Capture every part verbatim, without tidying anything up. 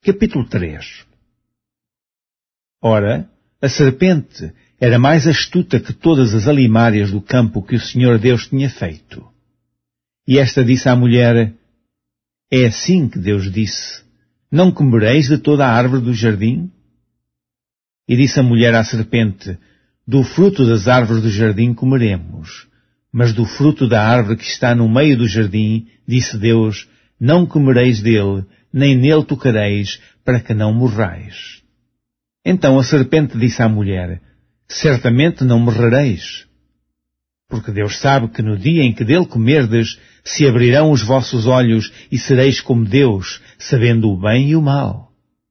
Capítulo três. Ora, a serpente era mais astuta que todas as alimárias do campo que o Senhor Deus tinha feito. E esta disse à mulher: É assim que Deus disse: Não comereis de toda a árvore do jardim? E disse a mulher à serpente: Do fruto das árvores do jardim comeremos, mas do fruto da árvore que está no meio do jardim, disse Deus, não comereis dele, nem nele tocareis, para que não morrais. Então a serpente disse à mulher: Certamente não morrereis, porque Deus sabe que no dia em que dele comerdes, se abrirão os vossos olhos e sereis como Deus, sabendo o bem e o mal.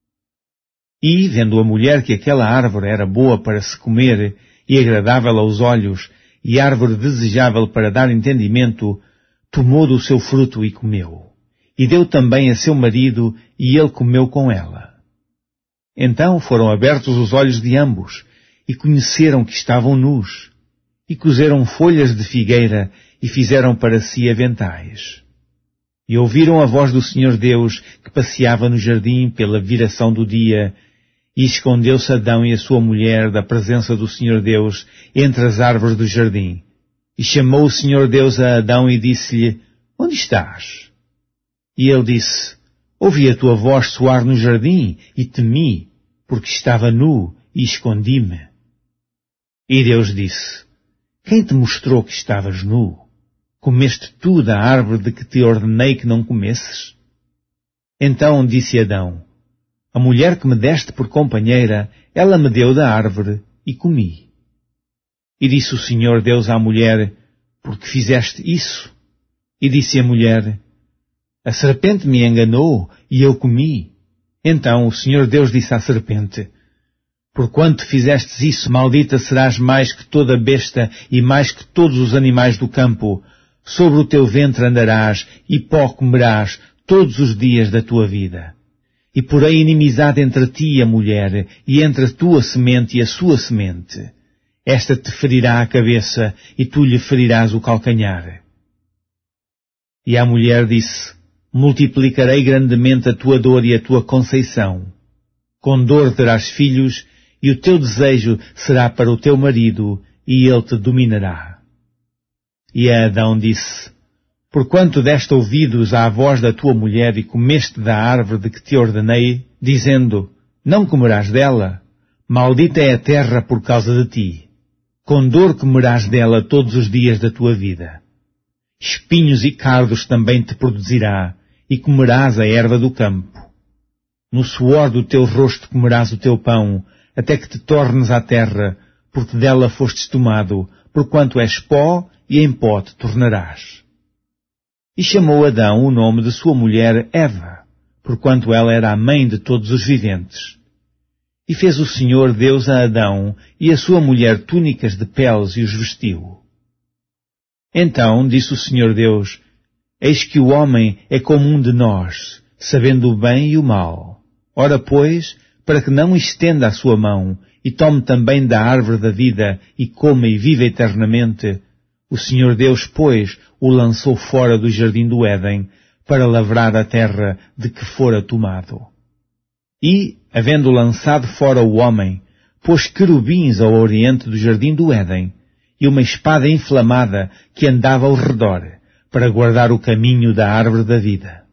E, vendo a mulher que aquela árvore era boa para se comer e agradável aos olhos, e árvore desejável para dar entendimento, tomou do seu fruto e comeu. E deu também a seu marido, e ele comeu com ela. Então foram abertos os olhos de ambos, e conheceram que estavam nus, e cozeram folhas de figueira, e fizeram para si aventais. E ouviram a voz do Senhor Deus, que passeava no jardim pela viração do dia, e escondeu-se Adão e a sua mulher da presença do Senhor Deus entre as árvores do jardim. E chamou o Senhor Deus a Adão e disse-lhe: Onde estás? E ele disse: Ouvi a tua voz soar no jardim e temi, porque estava nu e escondi-me. E Deus disse: Quem te mostrou que estavas nu? Comeste tu da árvore de que te ordenei que não comesses? Então disse Adão: A mulher que me deste por companheira, ela me deu da árvore e comi. E disse o Senhor Deus à mulher: Por que fizeste isso? E disse a mulher: A serpente me enganou e eu comi. Então o Senhor Deus disse à serpente: Porquanto fizestes isso, maldita serás mais que toda besta e mais que todos os animais do campo. Sobre o teu ventre andarás e pó comerás todos os dias da tua vida. E porém inimizade entre ti e a mulher, e entre a tua semente e a sua semente. Esta te ferirá a cabeça, e tu lhe ferirás o calcanhar. E a mulher disse: Multiplicarei grandemente a tua dor e a tua conceição. Com dor terás filhos, e o teu desejo será para o teu marido, e ele te dominará. E a Adão disse: Porquanto deste ouvidos à voz da tua mulher e comeste da árvore de que te ordenei, dizendo: Não comerás dela, maldita é a terra por causa de ti. Com dor comerás dela todos os dias da tua vida. Espinhos e cardos também te produzirá, e comerás a erva do campo. No suor do teu rosto comerás o teu pão, até que te tornes à terra, porque dela fostes tomado, porquanto és pó, e em pó te tornarás. E chamou Adão o nome de sua mulher Eva, porquanto ela era a mãe de todos os viventes. E fez o Senhor Deus a Adão e a sua mulher túnicas de peles e os vestiu. Então disse o Senhor Deus: Eis que o homem é como um de nós, sabendo o bem e o mal. Ora, pois, para que não estenda a sua mão, e tome também da árvore da vida, e coma e viva eternamente, o Senhor Deus, pois, o lançou fora do jardim do Éden, para lavrar a terra de que fora tomado. E, havendo lançado fora o homem, pôs querubins ao oriente do jardim do Éden, e uma espada inflamada que andava ao redor, para guardar o caminho da árvore da vida.